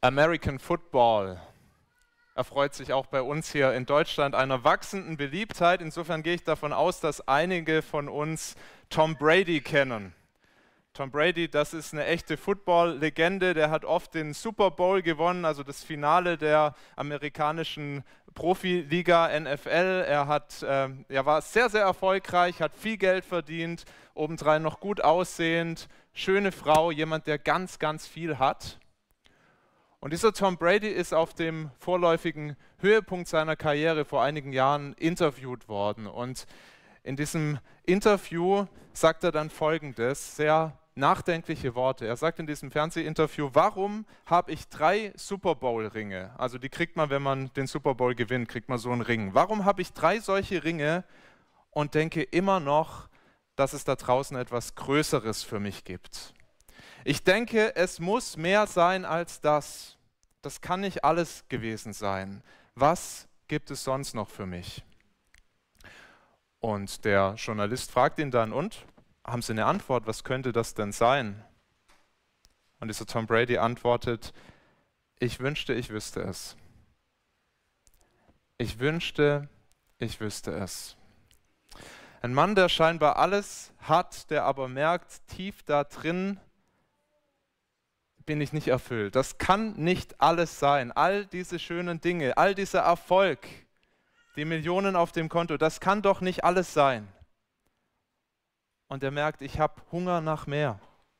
American Football erfreut sich auch bei uns hier in Deutschland einer wachsenden Beliebtheit. Insofern gehe ich davon aus, dass einige von uns Tom Brady kennen. Tom Brady, das ist eine echte Football-Legende, der hat oft den Super Bowl gewonnen, also das Finale der amerikanischen Profiliga NFL. Er war sehr, sehr erfolgreich, hat viel Geld verdient, obendrein noch gut aussehend, schöne Frau, jemand, der ganz, ganz viel hat. Und dieser Tom Brady ist auf dem vorläufigen Höhepunkt seiner Karriere vor einigen Jahren interviewt worden. Und in diesem Interview sagt er dann Folgendes, sehr nachdenkliche Worte. Er sagt in diesem Fernsehinterview: Warum habe ich 3 Super Bowl-Ringe? Also die kriegt man, wenn man den Super Bowl gewinnt, kriegt man so einen Ring. Warum habe ich 3 solche Ringe und denke immer noch, dass es da draußen etwas Größeres für mich gibt? Ich denke, es muss mehr sein als das. Das kann nicht alles gewesen sein. Was gibt es sonst noch für mich? Und der Journalist fragt ihn dann: Und? Haben Sie eine Antwort? Was könnte das denn sein? Und dieser Tom Brady antwortet: Ich wünschte, ich wüsste es. Ich wünschte, ich wüsste es. Ein Mann, der scheinbar alles hat, der aber merkt, tief da drin bin ich nicht erfüllt. Das kann nicht alles sein. All diese schönen Dinge, all dieser Erfolg, die Millionen auf dem Konto, das kann doch nicht alles sein. Und er merkt, ich habe Hunger nach mehr.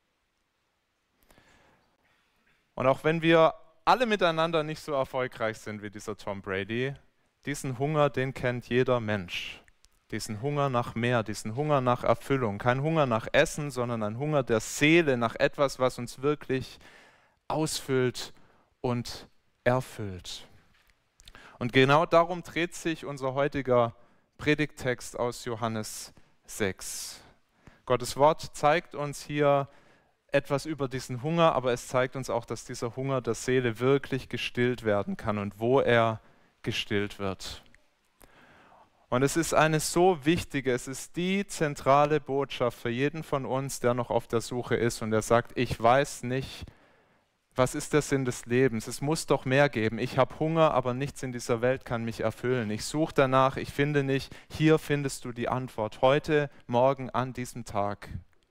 Und auch wenn wir alle miteinander nicht so erfolgreich sind wie dieser Tom Brady, diesen Hunger, den kennt jeder Mensch. Diesen Hunger nach mehr, diesen Hunger nach Erfüllung. Kein Hunger nach Essen, sondern ein Hunger der Seele nach etwas, was uns wirklich ausfüllt und erfüllt. Und genau darum dreht sich unser heutiger Predigttext aus Johannes 6. Gottes Wort zeigt uns hier etwas über diesen Hunger, aber es zeigt uns auch, dass dieser Hunger der Seele wirklich gestillt werden kann und wo er gestillt wird. Und es ist eine so wichtige, es ist die zentrale Botschaft für jeden von uns, der noch auf der Suche ist und der sagt: Ich weiß nicht, was ist der Sinn des Lebens? Es muss doch mehr geben. Ich habe Hunger, aber nichts in dieser Welt kann mich erfüllen. Ich suche danach, ich finde nicht. Hier findest du die Antwort. Heute, morgen, an diesem Tag.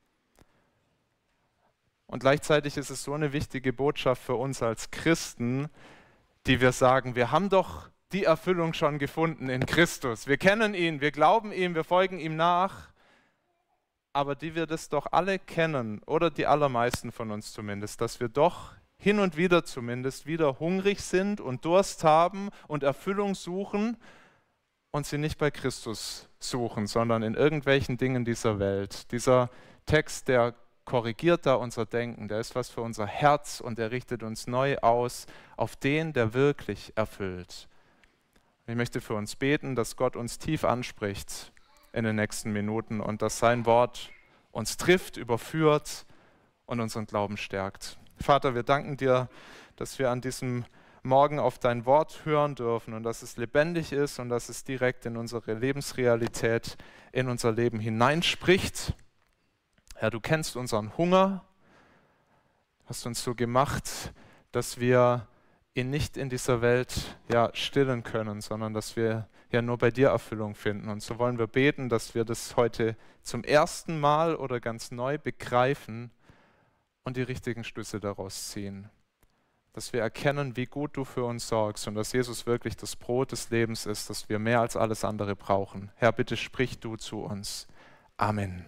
Und gleichzeitig ist es so eine wichtige Botschaft für uns als Christen, die wir sagen: Wir haben doch die Erfüllung schon gefunden in Christus. Wir kennen ihn, wir glauben ihm, wir folgen ihm nach. Aber die wir das doch alle kennen, oder die allermeisten von uns zumindest, dass wir doch hin und wieder zumindest wieder hungrig sind und Durst haben und Erfüllung suchen und sie nicht bei Christus suchen, sondern in irgendwelchen Dingen dieser Welt. Dieser Text, der korrigiert da unser Denken, der ist was für unser Herz und der richtet uns neu aus auf den, der wirklich erfüllt. Ich möchte für uns beten, dass Gott uns tief anspricht in den nächsten Minuten und dass sein Wort uns trifft, überführt und unseren Glauben stärkt. Vater, wir danken dir, dass wir an diesem Morgen auf dein Wort hören dürfen und dass es lebendig ist und dass es direkt in unsere Lebensrealität, in unser Leben hineinspricht. Herr, du kennst unseren Hunger, hast uns so gemacht, dass wir ihn nicht in dieser Welt stillen können, sondern dass wir nur bei dir Erfüllung finden. Und so wollen wir beten, dass wir das heute zum ersten Mal oder ganz neu begreifen und die richtigen Schlüsse daraus ziehen. Dass wir erkennen, wie gut du für uns sorgst und dass Jesus wirklich das Brot des Lebens ist, das wir mehr als alles andere brauchen. Herr, bitte sprich du zu uns. Amen.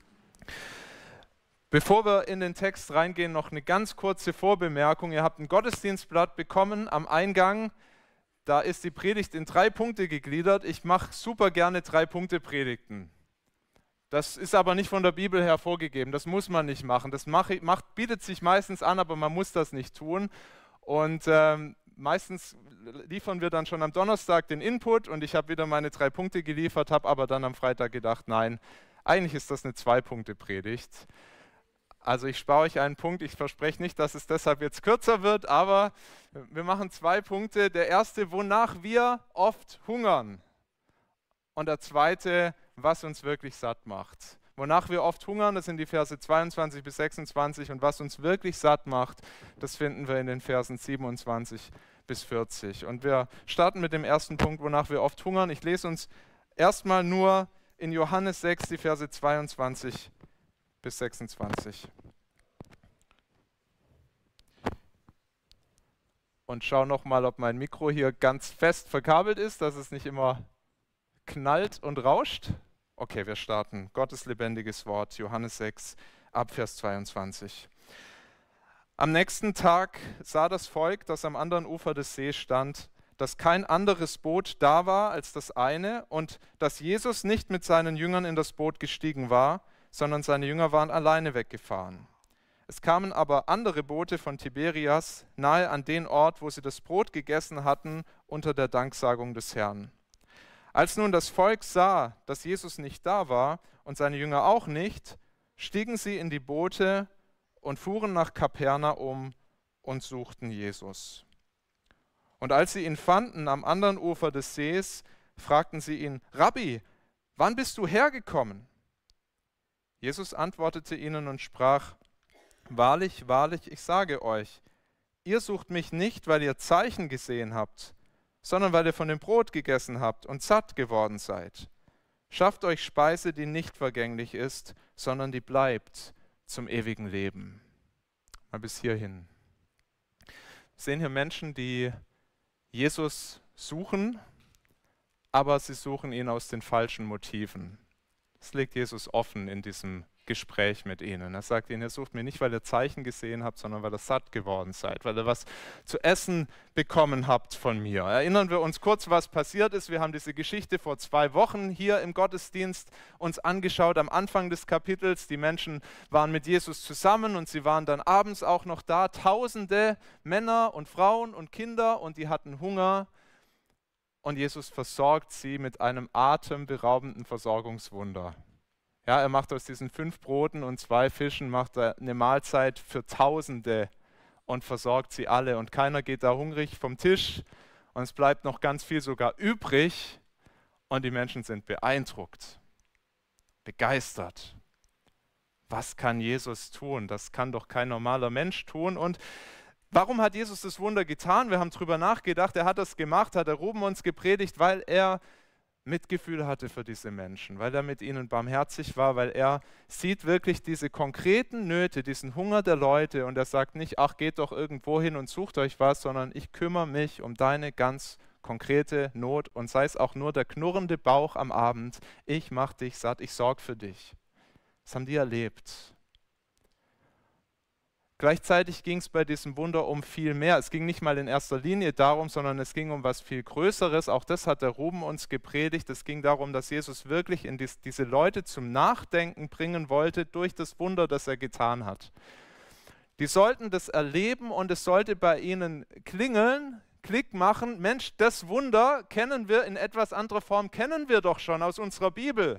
Bevor wir in den Text reingehen, noch eine ganz kurze Vorbemerkung. Ihr habt ein Gottesdienstblatt bekommen am Eingang. Da ist die Predigt in 3 Punkte gegliedert. Ich mache super gerne 3-Punkte-Predigten. Das ist aber nicht von der Bibel her vorgegeben. Das muss man nicht machen. Das bietet sich meistens an, aber man muss das nicht tun. Und meistens liefern wir dann schon am Donnerstag den Input und ich habe wieder meine 3 Punkte geliefert, habe aber dann am Freitag gedacht, nein, eigentlich ist das eine 2-Punkte-Predigt. Also ich spare euch einen Punkt, ich verspreche nicht, dass es deshalb jetzt kürzer wird, aber wir machen 2 Punkte. Der erste, wonach wir oft hungern. Und der zweite, was uns wirklich satt macht. Wonach wir oft hungern, das sind die Verse 22 bis 26 und was uns wirklich satt macht, das finden wir in den Versen 27 bis 40. Und wir starten mit dem ersten Punkt, wonach wir oft hungern. Ich lese uns erstmal nur in Johannes 6 die Verse 22 bis 26. Und schau nochmal, ob mein Mikro hier ganz fest verkabelt ist, dass es nicht immer knallt und rauscht. Okay, wir starten. Gottes lebendiges Wort, Johannes 6, ab Vers 22. Am nächsten Tag sah das Volk, das am anderen Ufer des Sees stand, dass kein anderes Boot da war als das eine und dass Jesus nicht mit seinen Jüngern in das Boot gestiegen war, sondern seine Jünger waren alleine weggefahren. Es kamen aber andere Boote von Tiberias nahe an den Ort, wo sie das Brot gegessen hatten, unter der Danksagung des Herrn. Als nun das Volk sah, dass Jesus nicht da war und seine Jünger auch nicht, stiegen sie in die Boote und fuhren nach Kapernaum und suchten Jesus. Und als sie ihn fanden am anderen Ufer des Sees, fragten sie ihn: Rabbi, wann bist du hergekommen? Jesus antwortete ihnen und sprach: Wahrlich, wahrlich, ich sage euch, ihr sucht mich nicht, weil ihr Zeichen gesehen habt, sondern weil ihr von dem Brot gegessen habt und satt geworden seid. Schafft euch Speise, die nicht vergänglich ist, sondern die bleibt zum ewigen Leben. Mal bis hierhin. Wir sehen hier Menschen, die Jesus suchen, aber sie suchen ihn aus den falschen Motiven. Das legt Jesus offen in diesem Gespräch mit ihnen. Er sagt ihnen, ihr sucht mich nicht, weil ihr Zeichen gesehen habt, sondern weil ihr satt geworden seid, weil ihr was zu essen bekommen habt von mir. Erinnern wir uns kurz, was passiert ist. Wir haben diese Geschichte vor 2 Wochen hier im Gottesdienst uns angeschaut, am Anfang des Kapitels. Die Menschen waren mit Jesus zusammen und sie waren dann abends auch noch da. Tausende Männer und Frauen und Kinder und die hatten Hunger. Und Jesus versorgt sie mit einem atemberaubenden Versorgungswunder. Ja, er macht aus diesen 5 Broten und 2 Fischen macht er eine Mahlzeit für Tausende und versorgt sie alle. Und keiner geht da hungrig vom Tisch und es bleibt noch ganz viel sogar übrig und die Menschen sind beeindruckt, begeistert. Was kann Jesus tun? Das kann doch kein normaler Mensch tun. Und warum hat Jesus das Wunder getan? Wir haben darüber nachgedacht. Er hat das gemacht, hat er Ruben uns gepredigt, weil er Mitgefühl hatte für diese Menschen, weil er mit ihnen barmherzig war, weil er sieht wirklich diese konkreten Nöte, diesen Hunger der Leute und er sagt nicht, ach, geht doch irgendwo hin und sucht euch was, sondern ich kümmere mich um deine ganz konkrete Not und sei es auch nur der knurrende Bauch am Abend, ich mache dich satt, ich sorge für dich. Das haben die erlebt. Gleichzeitig ging es bei diesem Wunder um viel mehr. Es ging nicht mal in erster Linie darum, sondern es ging um was viel Größeres. Auch das hat der Ruben uns gepredigt. Es ging darum, dass Jesus wirklich in diese Leute zum Nachdenken bringen wollte durch das Wunder, das er getan hat. Die sollten das erleben und es sollte bei ihnen klingeln, Klick machen. Mensch, das Wunder kennen wir in etwas anderer Form, kennen wir doch schon aus unserer Bibel.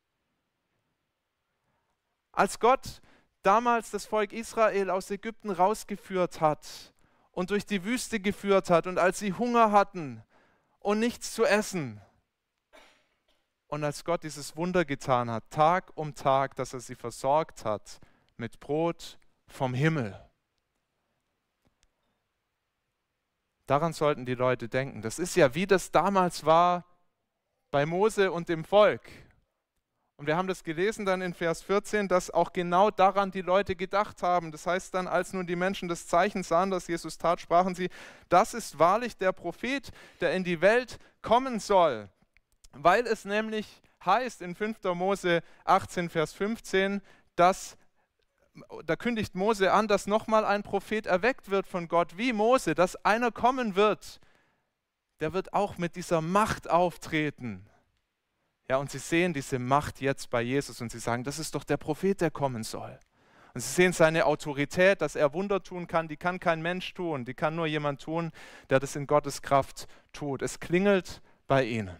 Als Gott damals das Volk Israel aus Ägypten rausgeführt hat und durch die Wüste geführt hat und als sie Hunger hatten und nichts zu essen und als Gott dieses Wunder getan hat, Tag um Tag, dass er sie versorgt hat mit Brot vom Himmel. Daran sollten die Leute denken. Das ist ja, wie das damals war bei Mose und dem Volk. Und wir haben das gelesen dann in Vers 14, dass auch genau daran die Leute gedacht haben. Das heißt dann, als nun die Menschen das Zeichen sahen, das Jesus tat, sprachen sie, das ist wahrlich der Prophet, der in die Welt kommen soll. Weil es nämlich heißt in 5. Mose 18, Vers 15, da kündigt Mose an, dass nochmal ein Prophet erweckt wird von Gott, wie Mose, dass einer kommen wird, der wird auch mit dieser Macht auftreten. Ja, und sie sehen diese Macht jetzt bei Jesus und sie sagen, das ist doch der Prophet, der kommen soll. Und sie sehen seine Autorität, dass er Wunder tun kann, die kann kein Mensch tun, die kann nur jemand tun, der das in Gottes Kraft tut. Es klingelt bei ihnen.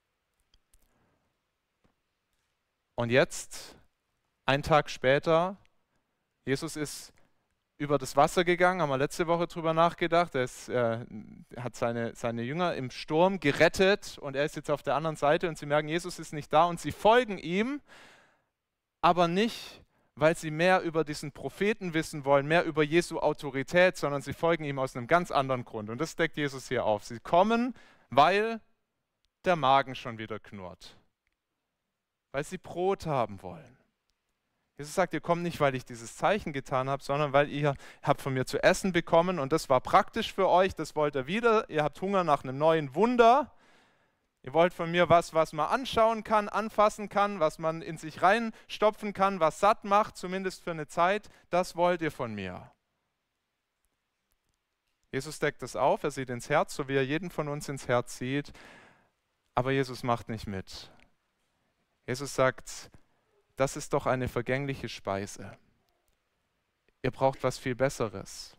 Und jetzt, einen Tag später, Jesus ist über das Wasser gegangen, haben wir letzte Woche drüber nachgedacht. Er hat seine Jünger im Sturm gerettet und er ist jetzt auf der anderen Seite und sie merken, Jesus ist nicht da und sie folgen ihm. aber nicht, weil sie mehr über diesen Propheten wissen wollen, mehr über Jesu Autorität, sondern sie folgen ihm aus einem ganz anderen Grund. Und das deckt Jesus hier auf. Sie kommen, weil der Magen schon wieder knurrt, weil sie Brot haben wollen. Jesus sagt, ihr kommt nicht, weil ich dieses Zeichen getan habe, sondern weil ihr habt von mir zu essen bekommen und das war praktisch für euch, das wollt ihr wieder. Ihr habt Hunger nach einem neuen Wunder. Ihr wollt von mir was man anschauen kann, anfassen kann, was man in sich reinstopfen kann, was satt macht, zumindest für eine Zeit. Das wollt ihr von mir. Jesus deckt das auf, er sieht ins Herz, so wie er jeden von uns ins Herz sieht. Aber Jesus macht nicht mit. Jesus sagt, das ist doch eine vergängliche Speise. Ihr braucht was viel Besseres.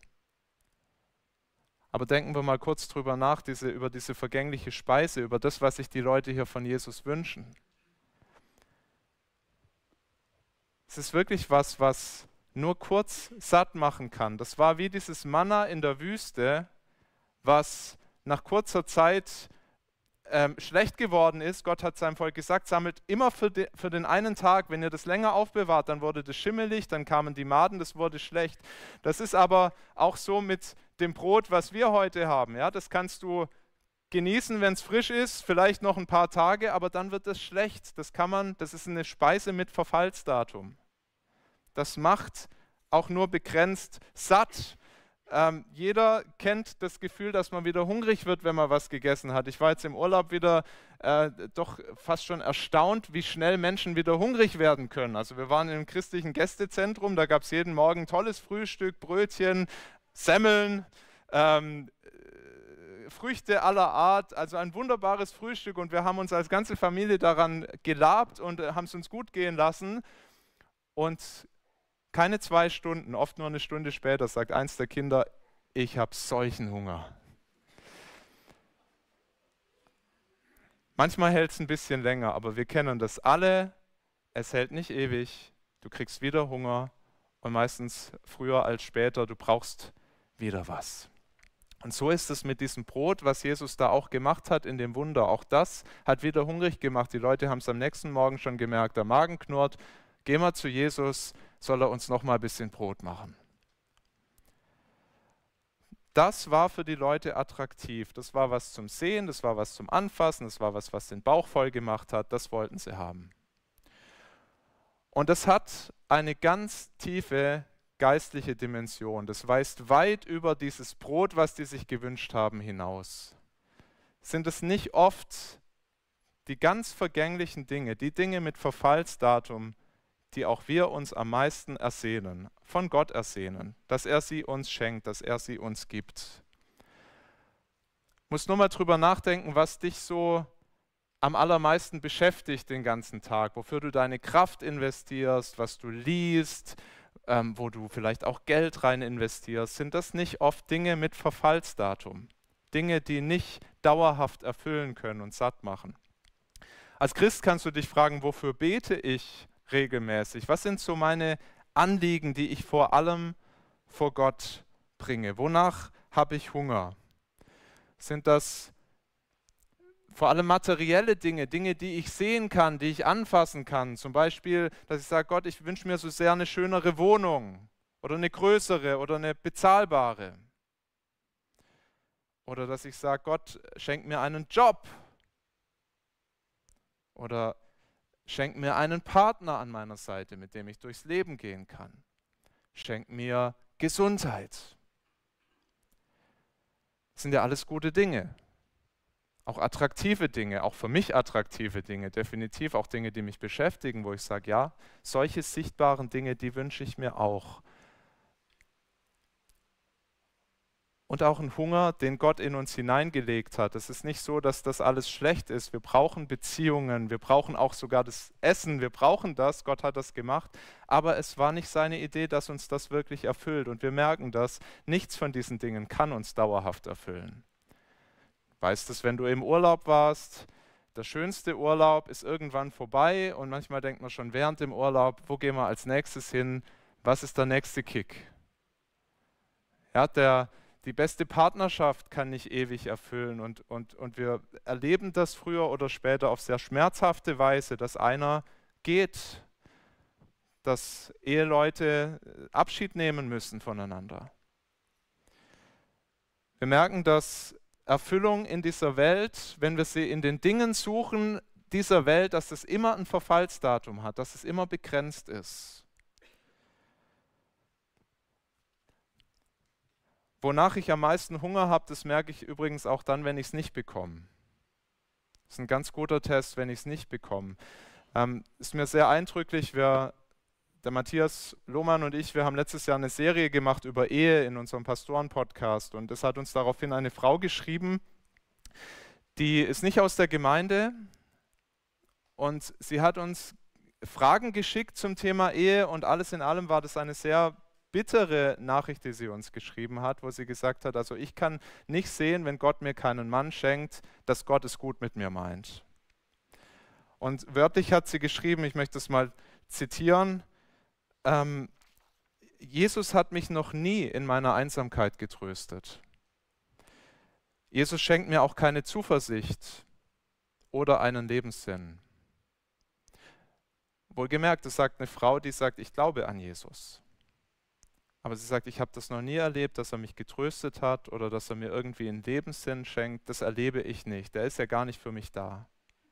Aber denken wir mal kurz drüber nach, über diese vergängliche Speise, über das, was sich die Leute hier von Jesus wünschen. Es ist wirklich was nur kurz satt machen kann. Das war wie dieses Manna in der Wüste, was nach kurzer Zeit schlecht geworden ist. Gott hat seinem Volk gesagt, sammelt immer für den einen Tag, wenn ihr das länger aufbewahrt, dann wurde das schimmelig, dann kamen die Maden, das wurde schlecht. Das ist aber auch so mit dem Brot, was wir heute haben. Ja, das kannst du genießen, wenn es frisch ist, vielleicht noch ein paar Tage, aber dann wird es schlecht. Das ist eine Speise mit Verfallsdatum. Das macht auch nur begrenzt satt. Jeder kennt das Gefühl, dass man wieder hungrig wird, wenn man was gegessen hat. Ich war jetzt im Urlaub wieder doch fast schon erstaunt, wie schnell Menschen wieder hungrig werden können. Also wir waren im christlichen Gästezentrum, da gab es jeden Morgen tolles Frühstück, Brötchen, Semmeln, Früchte aller Art, also ein wunderbares Frühstück und wir haben uns als ganze Familie daran gelabt und haben es uns gut gehen lassen und keine 2 Stunden, oft nur eine Stunde später, sagt eins der Kinder, ich habe solchen Hunger. Manchmal hält es ein bisschen länger, aber wir kennen das alle. Es hält nicht ewig. Du kriegst wieder Hunger und meistens früher als später, du brauchst wieder was. Und so ist es mit diesem Brot, was Jesus da auch gemacht hat in dem Wunder. Auch das hat wieder hungrig gemacht. Die Leute haben es am nächsten Morgen schon gemerkt, der Magen knurrt. Gehen wir zu Jesus, soll er uns noch mal ein bisschen Brot machen. Das war für die Leute attraktiv. Das war was zum Sehen, das war was zum Anfassen, das war was den Bauch voll gemacht hat. Das wollten sie haben. Und das hat eine ganz tiefe geistliche Dimension. Das weist weit über dieses Brot, was die sich gewünscht haben, hinaus. Sind es nicht oft die ganz vergänglichen Dinge, die Dinge mit Verfallsdatum, die auch wir uns am meisten ersehnen, von Gott ersehnen, dass er sie uns schenkt, dass er sie uns gibt. Muss nur mal drüber nachdenken, was dich so am allermeisten beschäftigt den ganzen Tag, wofür du deine Kraft investierst, was du liest, wo du vielleicht auch Geld rein investierst. Sind das nicht oft Dinge mit Verfallsdatum? Dinge, die nicht dauerhaft erfüllen können und satt machen. Als Christ kannst du dich fragen, wofür bete ich regelmäßig? Was sind so meine Anliegen, die ich vor allem vor Gott bringe? Wonach habe ich Hunger? Sind das vor allem materielle Dinge, Dinge, die ich sehen kann, die ich anfassen kann? Zum Beispiel, dass ich sage, Gott, ich wünsche mir so sehr eine schönere Wohnung oder eine größere oder eine bezahlbare. Oder dass ich sage, Gott, schenk mir einen Job. Oder schenk mir einen Partner an meiner Seite, mit dem ich durchs Leben gehen kann. Schenk mir Gesundheit. Das sind ja alles gute Dinge. Auch attraktive Dinge, auch für mich attraktive Dinge, definitiv auch Dinge, die mich beschäftigen, wo ich sage, ja, solche sichtbaren Dinge, die wünsche ich mir auch. Und auch ein Hunger, den Gott in uns hineingelegt hat. Es ist nicht so, dass das alles schlecht ist. Wir brauchen Beziehungen, wir brauchen auch sogar das Essen, wir brauchen das, Gott hat das gemacht. Aber es war nicht seine Idee, dass uns das wirklich erfüllt. Und wir merken das, nichts von diesen Dingen kann uns dauerhaft erfüllen. Weißt du, wenn du im Urlaub warst, der schönste Urlaub ist irgendwann vorbei und manchmal denkt man schon während dem Urlaub, wo gehen wir als nächstes hin, was ist der nächste Kick? Ja, die beste Partnerschaft kann nicht ewig erfüllen und wir erleben das früher oder später auf sehr schmerzhafte Weise, dass einer geht dass Eheleute Abschied nehmen müssen voneinander. Wir merken, dass Erfüllung in dieser Welt, wenn wir sie in den Dingen suchen, dieser Welt, dass es immer ein Verfallsdatum hat, dass es immer begrenzt ist. Wonach ich am meisten Hunger habe, das merke ich übrigens auch dann, wenn ich es nicht bekomme. Das ist ein ganz guter Test, wenn ich es nicht bekomme. Ist mir sehr eindrücklich, der Matthias Lohmann und ich, wir haben letztes Jahr eine Serie gemacht über Ehe in unserem Pastoren-Podcast und es hat uns daraufhin eine Frau geschrieben, die ist nicht aus der Gemeinde und sie hat uns Fragen geschickt zum Thema Ehe und alles in allem war das eine sehr bittere Nachricht, die sie uns geschrieben hat, wo sie gesagt hat, also ich kann nicht sehen, wenn Gott mir keinen Mann schenkt, dass Gott es gut mit mir meint. Und wörtlich hat sie geschrieben, ich möchte es mal zitieren, Jesus hat mich noch nie in meiner Einsamkeit getröstet. Jesus schenkt mir auch keine Zuversicht oder einen Lebenssinn. Wohlgemerkt, das sagt eine Frau, die sagt, ich glaube an Jesus. Aber sie sagt, ich habe das noch nie erlebt, dass er mich getröstet hat oder dass er mir irgendwie einen Lebenssinn schenkt. Das erlebe ich nicht. Der ist ja gar nicht für mich da.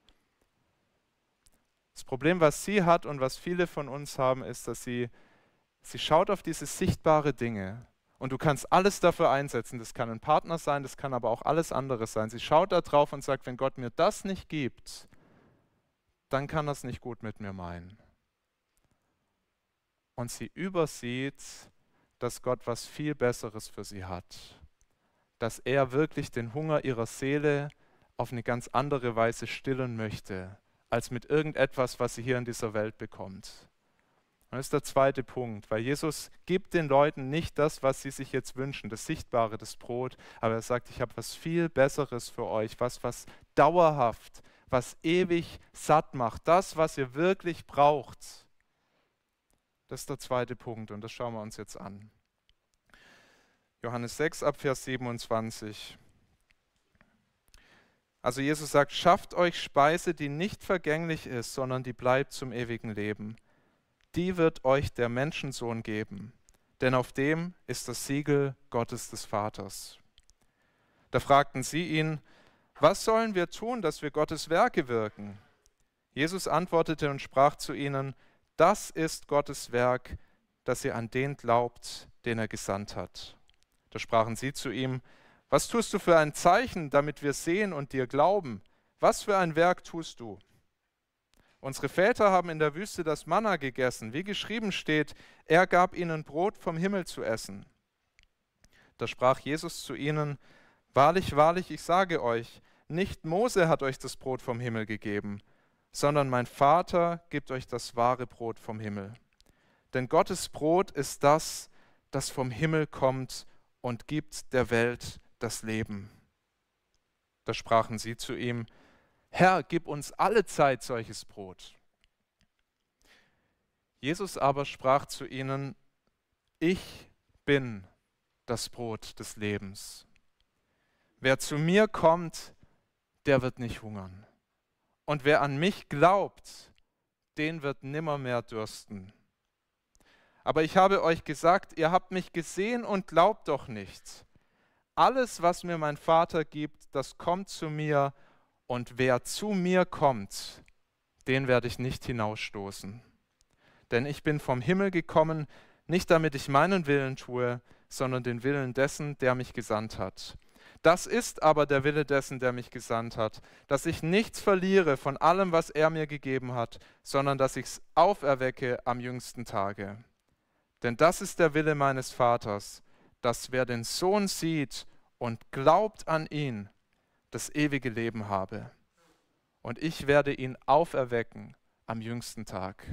Das Problem, was sie hat und was viele von uns haben, ist, dass sie schaut auf diese sichtbare Dinge. Und du kannst alles dafür einsetzen. Das kann ein Partner sein, das kann aber auch alles andere sein. Sie schaut da drauf und sagt, wenn Gott mir das nicht gibt, dann kann er es nicht gut mit mir meinen. Und sie übersieht, dass Gott was viel Besseres für sie hat. Dass er wirklich den Hunger ihrer Seele auf eine ganz andere Weise stillen möchte, als mit irgendetwas, was sie hier in dieser Welt bekommt. Und das ist der zweite Punkt, weil Jesus gibt den Leuten nicht das, was sie sich jetzt wünschen, das Sichtbare, das Brot, aber er sagt, ich habe was viel Besseres für euch, was dauerhaft, was ewig satt macht, das, was ihr wirklich braucht. Das ist der zweite Punkt und das schauen wir uns jetzt an. Johannes 6 ab Vers 27. Also Jesus sagt, schafft euch Speise, die nicht vergänglich ist, sondern die bleibt zum ewigen Leben. Die wird euch der Menschensohn geben, denn auf dem ist das Siegel Gottes des Vaters. Da fragten sie ihn, was sollen wir tun, dass wir Gottes Werke wirken? Jesus antwortete und sprach zu ihnen, das ist Gottes Werk, dass ihr an den glaubt, den er gesandt hat. Da sprachen sie zu ihm, was tust du für ein Zeichen, damit wir sehen und dir glauben? Was für ein Werk tust du? Unsere Väter haben in der Wüste das Manna gegessen, wie geschrieben steht, er gab ihnen Brot vom Himmel zu essen. Da sprach Jesus zu ihnen, wahrlich, wahrlich, ich sage euch, nicht Mose hat euch das Brot vom Himmel gegeben, sondern mein Vater gibt euch das wahre Brot vom Himmel. Denn Gottes Brot ist das, das vom Himmel kommt und gibt der Welt das Leben. Da sprachen sie zu ihm, Herr, gib uns alle Zeit solches Brot. Jesus aber sprach zu ihnen, ich bin das Brot des Lebens. Wer zu mir kommt, der wird nicht hungern. Und wer an mich glaubt, den wird nimmermehr dürsten. Aber ich habe euch gesagt, ihr habt mich gesehen und glaubt doch nicht. Alles, was mir mein Vater gibt, das kommt zu mir, und wer zu mir kommt, den werde ich nicht hinausstoßen. Denn ich bin vom Himmel gekommen, nicht damit ich meinen Willen tue, sondern den Willen dessen, der mich gesandt hat. Das ist aber der Wille dessen, der mich gesandt hat, dass ich nichts verliere von allem, was er mir gegeben hat, sondern dass ich es auferwecke am jüngsten Tage. Denn das ist der Wille meines Vaters, dass wer den Sohn sieht und glaubt an ihn, das ewige Leben habe. Und ich werde ihn auferwecken am jüngsten Tag.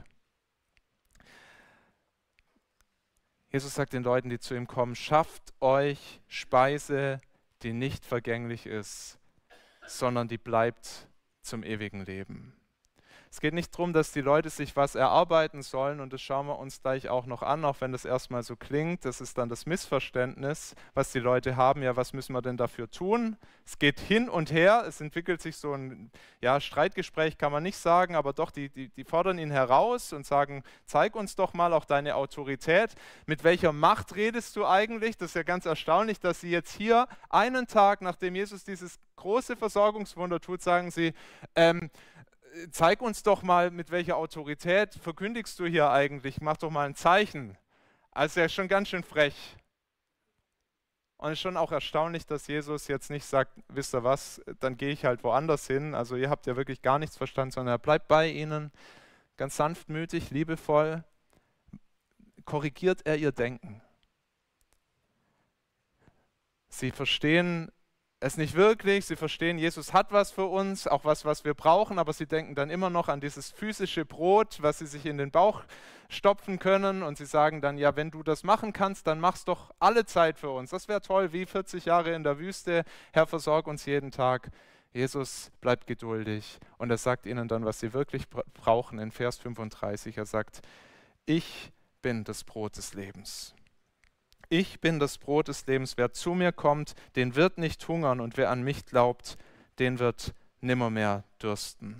Jesus sagt den Leuten, die zu ihm kommen, schafft euch Speise, die nicht vergänglich ist, sondern die bleibt zum ewigen Leben. Es geht nicht darum, dass die Leute sich was erarbeiten sollen, und das schauen wir uns gleich auch noch an, auch wenn das erstmal so klingt. Das ist dann das Missverständnis, was die Leute haben. Ja, was müssen wir denn dafür tun? Es geht hin und her, es entwickelt sich so ein Streitgespräch, kann man nicht sagen, aber doch, die fordern ihn heraus und sagen, zeig uns doch mal auch deine Autorität. Mit welcher Macht redest du eigentlich? Das ist ja ganz erstaunlich, dass sie jetzt hier einen Tag, nachdem Jesus dieses große Versorgungswunder tut, sagen sie, zeig uns doch mal, mit welcher Autorität verkündigst du hier eigentlich, mach doch mal ein Zeichen. Also er ist schon ganz schön frech. Und es ist schon auch erstaunlich, dass Jesus jetzt nicht sagt, wisst ihr was, dann gehe ich halt woanders hin. Also ihr habt ja wirklich gar nichts verstanden, sondern er bleibt bei ihnen, ganz sanftmütig, liebevoll, korrigiert er ihr Denken. Sie verstehen es nicht wirklich, sie verstehen, Jesus hat was für uns, auch was wir brauchen, aber sie denken dann immer noch an dieses physische Brot, was sie sich in den Bauch stopfen können, und sie sagen dann, ja, wenn du das machen kannst, dann mach's doch alle Zeit für uns. Das wäre toll, wie 40 Jahre in der Wüste. Herr, versorg uns jeden Tag. Jesus bleibt geduldig und er sagt ihnen dann, was sie wirklich brauchen in Vers 35. Er sagt, ich bin das Brot des Lebens. Ich bin das Brot des Lebens. Wer zu mir kommt, den wird nicht hungern, und wer an mich glaubt, den wird nimmermehr dürsten.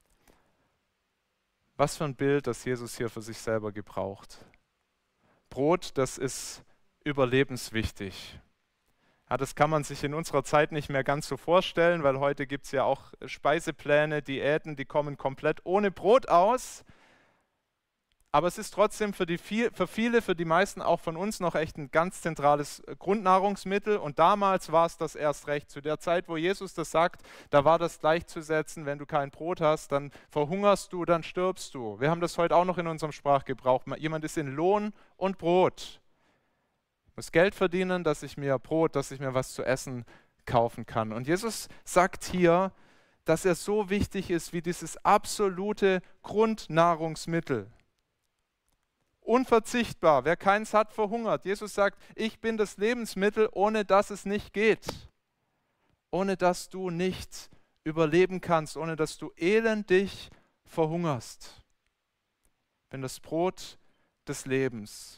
Was für ein Bild, das Jesus hier für sich selber gebraucht. Brot, das ist überlebenswichtig. Ja, das kann man sich in unserer Zeit nicht mehr ganz so vorstellen, weil heute gibt es ja auch Speisepläne, Diäten, die kommen komplett ohne Brot aus. Aber es ist trotzdem für viele, für die meisten auch von uns noch echt ein ganz zentrales Grundnahrungsmittel. Und damals war es das erst recht. Zu der Zeit, wo Jesus das sagt, da war das gleichzusetzen, wenn du kein Brot hast, dann verhungerst du, dann stirbst du. Wir haben das heute auch noch in unserem Sprachgebrauch. Jemand ist in Lohn und Brot. Ich muss Geld verdienen, dass ich mir was zu essen kaufen kann. Und Jesus sagt hier, dass er so wichtig ist wie dieses absolute Grundnahrungsmittel. Unverzichtbar. Wer keins hat, verhungert. Jesus sagt, ich bin das Lebensmittel, ohne dass es nicht geht. Ohne dass du nicht überleben kannst, ohne dass du elendig verhungerst. Ich bin das Brot des Lebens.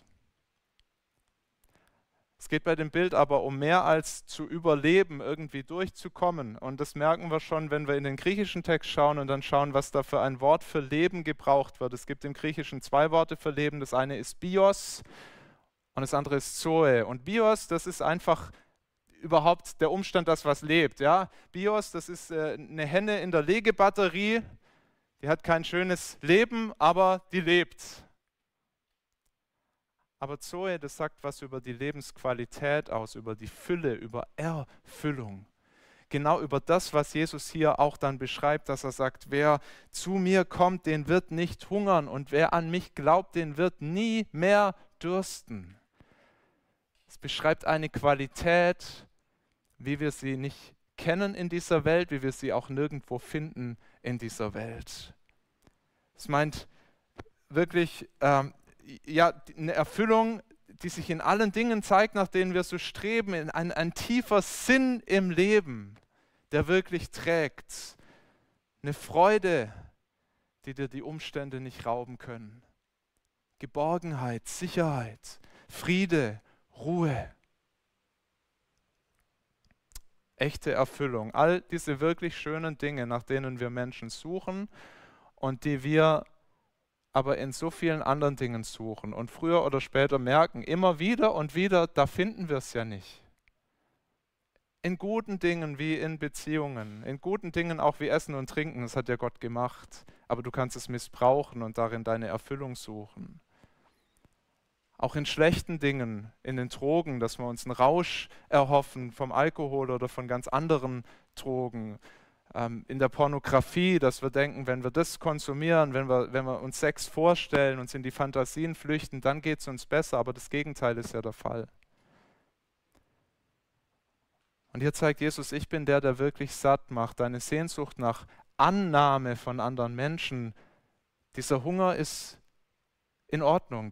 Es geht bei dem Bild aber um mehr als zu überleben, irgendwie durchzukommen. Und das merken wir schon, wenn wir in den griechischen Text schauen und dann schauen, was da für ein Wort für Leben gebraucht wird. Es gibt im Griechischen 2 Worte für Leben. Das eine ist Bios und das andere ist Zoe. Und Bios, das ist einfach überhaupt der Umstand, dass was lebt. Ja? Bios, das ist eine Henne in der Legebatterie. Die hat kein schönes Leben, aber die lebt. Aber Zoe, das sagt was über die Lebensqualität aus, über die Fülle, über Erfüllung. Genau über das, was Jesus hier auch dann beschreibt, dass er sagt, wer zu mir kommt, den wird nicht hungern, und wer an mich glaubt, den wird nie mehr dürsten. Es beschreibt eine Qualität, wie wir sie nicht kennen in dieser Welt, wie wir sie auch nirgendwo finden in dieser Welt. Es meint wirklich eine Erfüllung, die sich in allen Dingen zeigt, nach denen wir so streben, ein tiefer Sinn im Leben, der wirklich trägt. Eine Freude, die dir die Umstände nicht rauben können. Geborgenheit, Sicherheit, Friede, Ruhe. Echte Erfüllung. All diese wirklich schönen Dinge, nach denen wir Menschen suchen und die wir aber in so vielen anderen Dingen suchen und früher oder später merken, immer wieder und wieder, da finden wir es ja nicht. In guten Dingen wie in Beziehungen, in guten Dingen auch wie Essen und Trinken, das hat ja Gott gemacht, aber du kannst es missbrauchen und darin deine Erfüllung suchen. Auch in schlechten Dingen, in den Drogen, dass wir uns einen Rausch erhoffen vom Alkohol oder von ganz anderen Drogen. In der Pornografie, dass wir denken, wenn wir das konsumieren, wenn wir uns Sex vorstellen, uns in die Fantasien flüchten, dann geht es uns besser, aber das Gegenteil ist ja der Fall. Und hier zeigt Jesus, ich bin der wirklich satt macht. Deine Sehnsucht nach Annahme von anderen Menschen, dieser Hunger ist in Ordnung.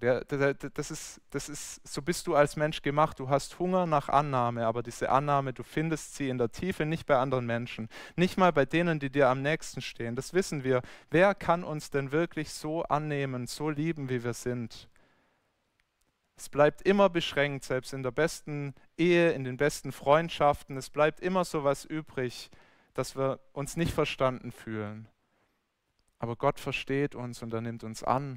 So bist du als Mensch gemacht. Du hast Hunger nach Annahme, aber diese Annahme, du findest sie in der Tiefe nicht bei anderen Menschen, nicht mal bei denen, die dir am nächsten stehen. Das wissen wir. Wer kann uns denn wirklich so annehmen, so lieben, wie wir sind? Es bleibt immer beschränkt, selbst in der besten Ehe, in den besten Freundschaften. Es bleibt immer so was übrig, dass wir uns nicht verstanden fühlen. Aber Gott versteht uns und er nimmt uns an.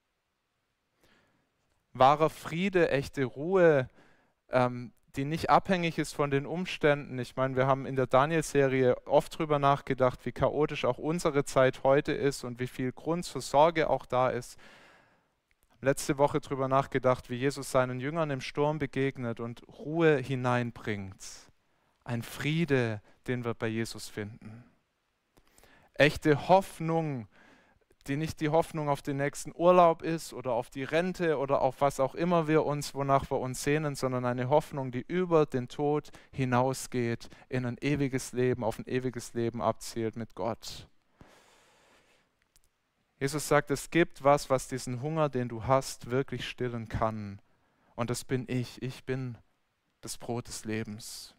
Wahrer Friede, echte Ruhe, die nicht abhängig ist von den Umständen. Ich meine, wir haben in der Daniel-Serie oft drüber nachgedacht, wie chaotisch auch unsere Zeit heute ist und wie viel Grund zur Sorge auch da ist. Letzte Woche drüber nachgedacht, wie Jesus seinen Jüngern im Sturm begegnet und Ruhe hineinbringt. Ein Friede, den wir bei Jesus finden. Echte Hoffnung, die nicht die Hoffnung auf den nächsten Urlaub ist oder auf die Rente oder auf was auch immer wonach wir uns sehnen, sondern eine Hoffnung, die über den Tod hinausgeht, in ein ewiges Leben, auf ein ewiges Leben abzielt mit Gott. Jesus sagt, es gibt was diesen Hunger, den du hast, wirklich stillen kann. Und das bin ich. Ich bin das Brot des Lebens.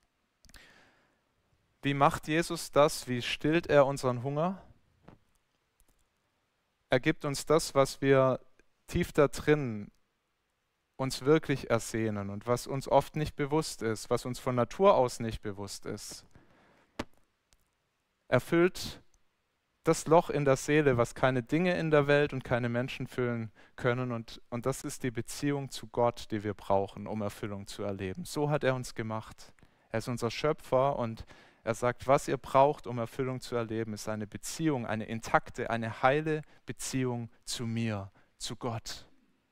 Wie macht Jesus das? Wie stillt er unseren Hunger? Er gibt uns das, was wir tief da drin uns wirklich ersehnen und was uns oft nicht bewusst ist, was uns von Natur aus nicht bewusst ist. Er füllt das Loch in der Seele, was keine Dinge in der Welt und keine Menschen füllen können. Und das ist die Beziehung zu Gott, die wir brauchen, um Erfüllung zu erleben. So hat er uns gemacht. Er ist unser Schöpfer und er sagt, was ihr braucht, um Erfüllung zu erleben, ist eine Beziehung, eine intakte, eine heile Beziehung zu mir, zu Gott.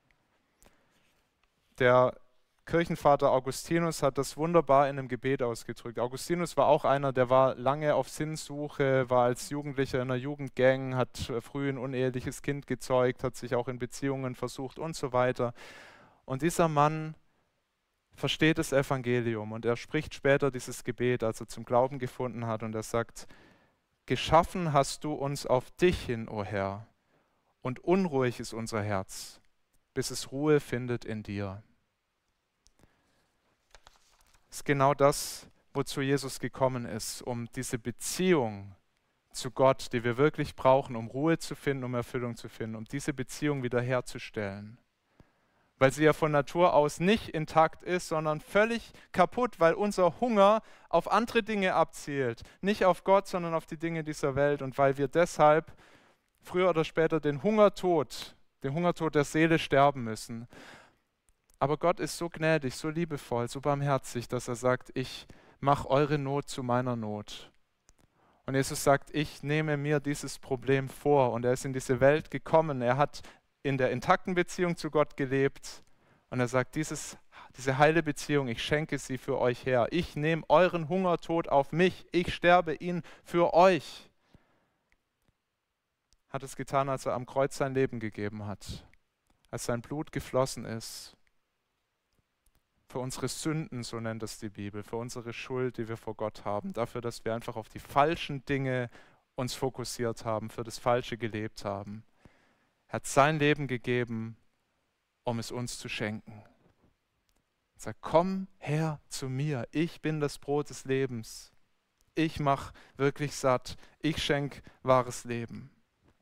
Der Kirchenvater Augustinus hat das wunderbar in einem Gebet ausgedrückt. Augustinus war auch einer, der war lange auf Sinnsuche, war als Jugendlicher in einer Jugendgang, hat früh ein uneheliches Kind gezeugt, hat sich auch in Beziehungen versucht und so weiter. Und dieser Mann versteht das Evangelium und er spricht später dieses Gebet, als er zum Glauben gefunden hat, und er sagt, geschaffen hast du uns auf dich hin, o Herr, und unruhig ist unser Herz, bis es Ruhe findet in dir. Das ist genau das, wozu Jesus gekommen ist, um diese Beziehung zu Gott, die wir wirklich brauchen, um Ruhe zu finden, um Erfüllung zu finden, um diese Beziehung wiederherzustellen. Weil sie ja von Natur aus nicht intakt ist, sondern völlig kaputt, weil unser Hunger auf andere Dinge abzielt. Nicht auf Gott, sondern auf die Dinge dieser Welt. Und weil wir deshalb früher oder später den Hungertod der Seele sterben müssen. Aber Gott ist so gnädig, so liebevoll, so barmherzig, dass er sagt, ich mache eure Not zu meiner Not. Und Jesus sagt, ich nehme mir dieses Problem vor. Und er ist in diese Welt gekommen. Er hat in der intakten Beziehung zu Gott gelebt. Und er sagt, diese heile Beziehung, ich schenke sie für euch her. Ich nehme euren Hungertod auf mich. Ich sterbe ihn für euch. Hat es getan, als er am Kreuz sein Leben gegeben hat. Als sein Blut geflossen ist. Für unsere Sünden, so nennt es die Bibel. Für unsere Schuld, die wir vor Gott haben. Dafür, dass wir einfach auf die falschen Dinge uns fokussiert haben. Für das Falsche gelebt haben. Er hat sein Leben gegeben, um es uns zu schenken. Er sagt, komm her zu mir, ich bin das Brot des Lebens. Ich mache wirklich satt, ich schenke wahres Leben.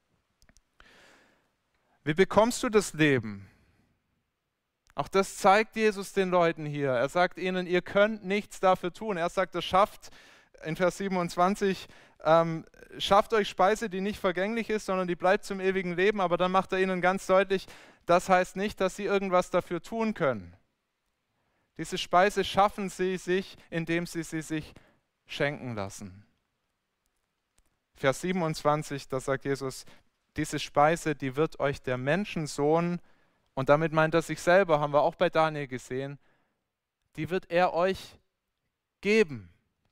Wie bekommst du das Leben? Auch das zeigt Jesus den Leuten hier. Er sagt ihnen, ihr könnt nichts dafür tun. Er sagt, er schafft in Vers 27, schafft euch Speise, die nicht vergänglich ist, sondern die bleibt zum ewigen Leben. Aber dann macht er ihnen ganz deutlich, das heißt nicht, dass sie irgendwas dafür tun können. Diese Speise schaffen sie sich, indem sie sich schenken lassen. Vers 27, da sagt Jesus, diese Speise, die wird euch der Menschensohn, und damit meint er sich selber, haben wir auch bei Daniel gesehen, die wird er euch geben.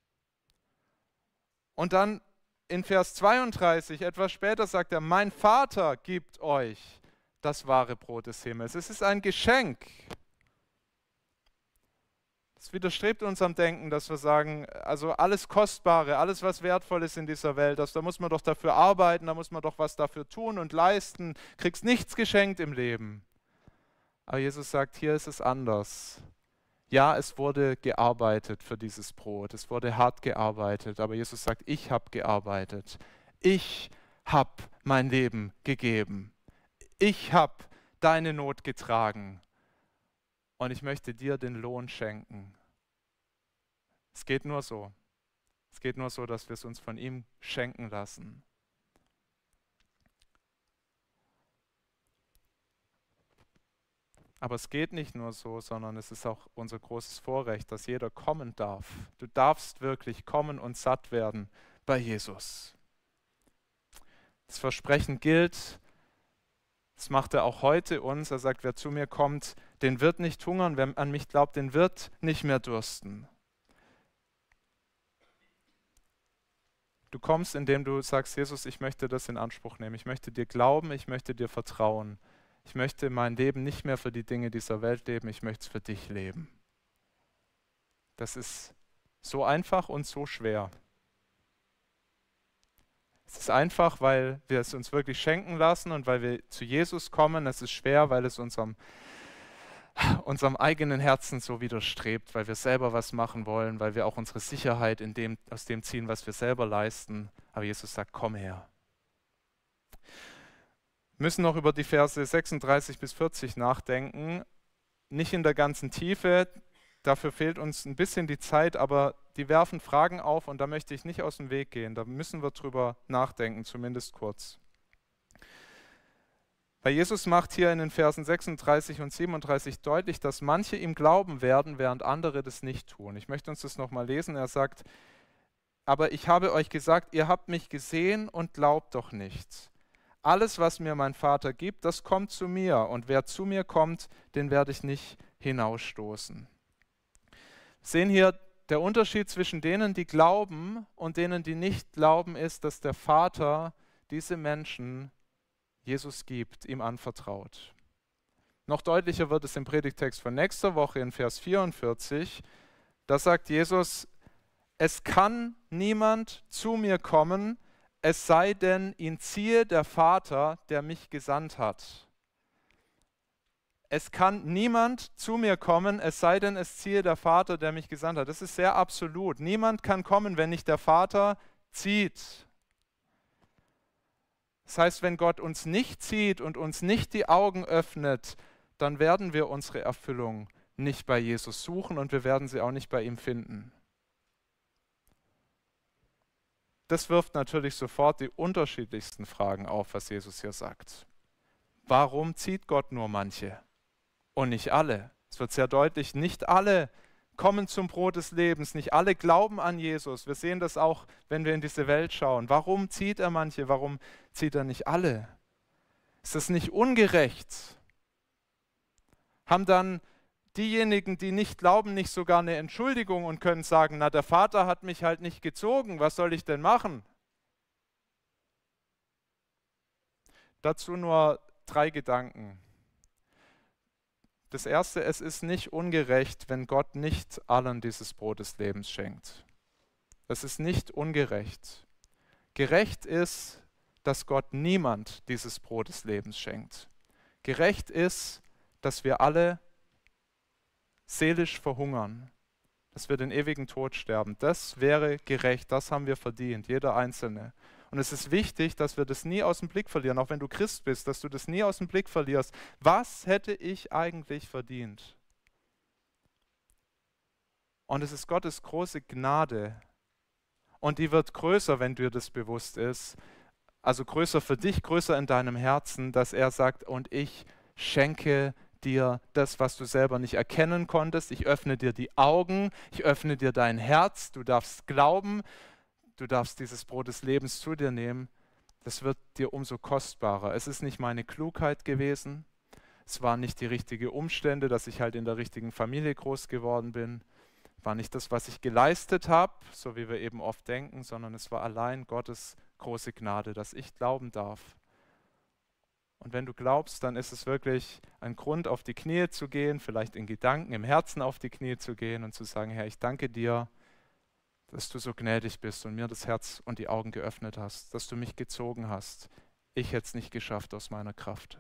Und dann in Vers 32, etwas später sagt er, mein Vater gibt euch das wahre Brot des Himmels. Es ist ein Geschenk. Es widerstrebt unserem Denken, dass wir sagen, also alles Kostbare, alles, was wertvoll ist in dieser Welt, da muss man doch dafür arbeiten, da muss man doch was dafür tun und leisten. Kriegst nichts geschenkt im Leben. Aber Jesus sagt, hier ist es anders. Ja, es wurde gearbeitet für dieses Brot, es wurde hart gearbeitet, aber Jesus sagt, ich habe gearbeitet. Ich habe mein Leben gegeben. Ich habe deine Not getragen. Und ich möchte dir den Lohn schenken. Es geht nur so. Es geht nur so, dass wir es uns von ihm schenken lassen. Aber es geht nicht nur so, sondern es ist auch unser großes Vorrecht, dass jeder kommen darf. Du darfst wirklich kommen und satt werden bei Jesus. Das Versprechen gilt, das macht er auch heute uns. Er sagt, wer zu mir kommt, den wird nicht hungern, wer an mich glaubt, den wird nicht mehr dursten. Du kommst, indem du sagst, Jesus, ich möchte das in Anspruch nehmen. Ich möchte dir glauben, ich möchte dir vertrauen. Ich möchte mein Leben nicht mehr für die Dinge dieser Welt leben, ich möchte es für dich leben. Das ist so einfach und so schwer. Es ist einfach, weil wir es uns wirklich schenken lassen und weil wir zu Jesus kommen. Es ist schwer, weil es unserem eigenen Herzen so widerstrebt, weil wir selber was machen wollen, weil wir auch unsere Sicherheit aus dem ziehen, was wir selber leisten. Aber Jesus sagt, komm her. Wir müssen noch über die Verse 36 bis 40 nachdenken. Nicht in der ganzen Tiefe, dafür fehlt uns ein bisschen die Zeit, aber die werfen Fragen auf und da möchte ich nicht aus dem Weg gehen. Da müssen wir drüber nachdenken, zumindest kurz. Weil Jesus macht hier in den Versen 36 und 37 deutlich, dass manche ihm glauben werden, während andere das nicht tun. Ich möchte uns das nochmal lesen. Er sagt, aber ich habe euch gesagt, ihr habt mich gesehen und glaubt doch nicht. Alles, was mir mein Vater gibt, das kommt zu mir. Und wer zu mir kommt, den werde ich nicht hinausstoßen. Wir sehen hier, der Unterschied zwischen denen, die glauben und denen, die nicht glauben, ist, dass der Vater diese Menschen Jesus gibt, ihm anvertraut. Noch deutlicher wird es im Predigtext von nächster Woche in Vers 44. Da sagt Jesus, es kann niemand zu mir kommen, es sei denn, ihn ziehe der Vater, der mich gesandt hat. Es kann niemand zu mir kommen, es sei denn, es ziehe der Vater, der mich gesandt hat. Das ist sehr absolut. Niemand kann kommen, wenn nicht der Vater zieht. Das heißt, wenn Gott uns nicht zieht und uns nicht die Augen öffnet, dann werden wir unsere Erfüllung nicht bei Jesus suchen und wir werden sie auch nicht bei ihm finden. Das wirft natürlich sofort die unterschiedlichsten Fragen auf, was Jesus hier sagt. Warum zieht Gott nur manche und nicht alle? Es wird sehr deutlich, nicht alle kommen zum Brot des Lebens, nicht alle glauben an Jesus. Wir sehen das auch, wenn wir in diese Welt schauen. Warum zieht er manche? Warum zieht er nicht alle? Ist das nicht ungerecht? Haben dann diejenigen, die nicht glauben, nicht sogar eine Entschuldigung und können sagen, na, der Vater hat mich halt nicht gezogen, was soll ich denn machen? Dazu nur 3 Gedanken. Das erste, es ist nicht ungerecht, wenn Gott nicht allen dieses Brot des Lebens schenkt. Es ist nicht ungerecht. Gerecht ist, dass Gott niemand dieses Brot des Lebens schenkt. Gerecht ist, dass wir alle seelisch verhungern, dass wir den ewigen Tod sterben. Das wäre gerecht, das haben wir verdient, jeder Einzelne. Und es ist wichtig, dass wir das nie aus dem Blick verlieren, auch wenn du Christ bist, dass du das nie aus dem Blick verlierst. Was hätte ich eigentlich verdient? Und es ist Gottes große Gnade. Und die wird größer, wenn dir das bewusst ist. Also größer für dich, größer in deinem Herzen, dass er sagt, und ich schenke dir das, was du selber nicht erkennen konntest. Ich öffne dir die Augen, ich öffne dir dein Herz, du darfst glauben, du darfst dieses Brot des Lebens zu dir nehmen. Das wird dir umso kostbarer. Es ist nicht meine Klugheit gewesen, es waren nicht die richtigen Umstände, dass ich halt in der richtigen Familie groß geworden bin, war nicht das, was ich geleistet habe, so wie wir eben oft denken, sondern es war allein Gottes große Gnade, dass ich glauben darf. Und wenn du glaubst, dann ist es wirklich ein Grund, auf die Knie zu gehen, vielleicht in Gedanken, im Herzen auf die Knie zu gehen und zu sagen, Herr, ich danke dir, dass du so gnädig bist und mir das Herz und die Augen geöffnet hast, dass du mich gezogen hast. Ich hätte es nicht geschafft aus meiner Kraft.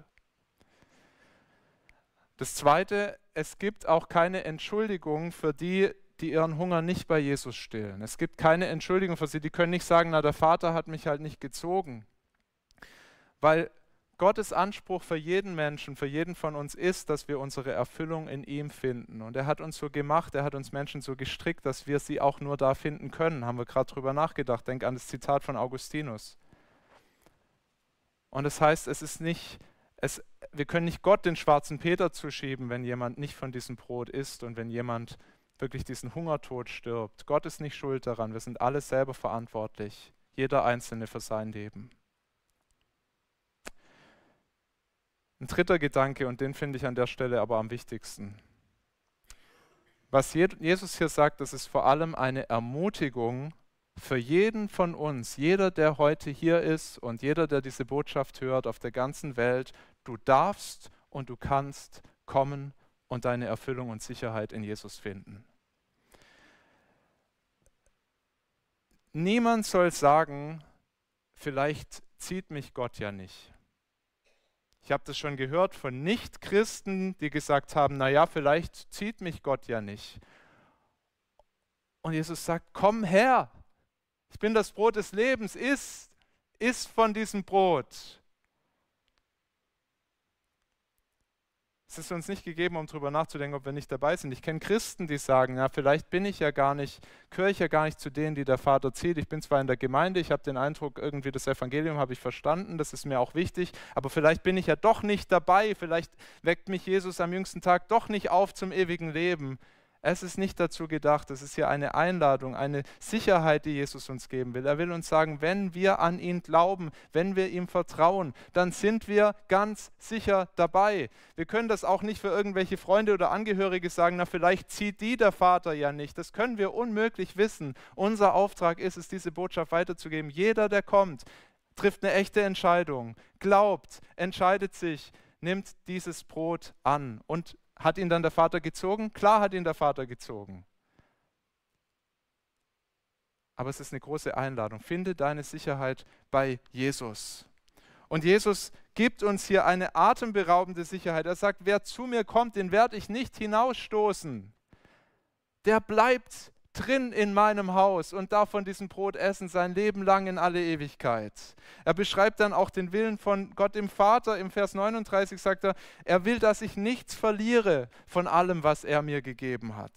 Das Zweite, es gibt auch keine Entschuldigung für die, die ihren Hunger nicht bei Jesus stillen. Es gibt keine Entschuldigung für sie, die können nicht sagen, na, der Vater hat mich halt nicht gezogen. Weil Gottes Anspruch für jeden Menschen, für jeden von uns ist, dass wir unsere Erfüllung in ihm finden. Und er hat uns so gemacht, er hat uns Menschen so gestrickt, dass wir sie auch nur da finden können. Haben wir gerade drüber nachgedacht. Denk an das Zitat von Augustinus. Und das heißt, wir können nicht Gott den schwarzen Peter zuschieben, wenn jemand nicht von diesem Brot isst und wenn jemand wirklich diesen Hungertod stirbt. Gott ist nicht schuld daran. Wir sind alle selber verantwortlich. Jeder Einzelne für sein Leben. Ein dritter Gedanke, und den finde ich an der Stelle aber am wichtigsten. Was Jesus hier sagt, das ist vor allem eine Ermutigung für jeden von uns, jeder, der heute hier ist und jeder, der diese Botschaft hört auf der ganzen Welt. Du darfst und du kannst kommen und deine Erfüllung und Sicherheit in Jesus finden. Niemand soll sagen, vielleicht zieht mich Gott ja nicht. Ich habe das schon gehört von Nichtchristen, die gesagt haben, naja, vielleicht zieht mich Gott ja nicht. Und Jesus sagt, komm her, ich bin das Brot des Lebens, iss von diesem Brot. Es ist uns nicht gegeben, um darüber nachzudenken, ob wir nicht dabei sind. Ich kenne Christen, die sagen, ja, vielleicht gehöre ich ja gar nicht zu denen, die der Vater zieht. Ich bin zwar in der Gemeinde, ich habe den Eindruck, irgendwie das Evangelium habe ich verstanden, das ist mir auch wichtig, aber vielleicht bin ich ja doch nicht dabei, vielleicht weckt mich Jesus am jüngsten Tag doch nicht auf zum ewigen Leben. Es ist nicht dazu gedacht, es ist hier eine Einladung, eine Sicherheit, die Jesus uns geben will. Er will uns sagen, wenn wir an ihn glauben, wenn wir ihm vertrauen, dann sind wir ganz sicher dabei. Wir können das auch nicht für irgendwelche Freunde oder Angehörige sagen, na vielleicht zieht die der Vater ja nicht. Das können wir unmöglich wissen. Unser Auftrag ist es, diese Botschaft weiterzugeben. Jeder, der kommt, trifft eine echte Entscheidung, glaubt, entscheidet sich, nimmt dieses Brot an. Und hat ihn dann der Vater gezogen? Klar hat ihn der Vater gezogen. Aber es ist eine große Einladung. Finde deine Sicherheit bei Jesus. Und Jesus gibt uns hier eine atemberaubende Sicherheit. Er sagt, wer zu mir kommt, den werde ich nicht hinausstoßen. Der bleibt drin in meinem Haus und darf von diesem Brot essen, sein Leben lang in alle Ewigkeit. Er beschreibt dann auch den Willen von Gott dem Vater. Im Vers 39 sagt er, er will, dass ich nichts verliere von allem, was er mir gegeben hat.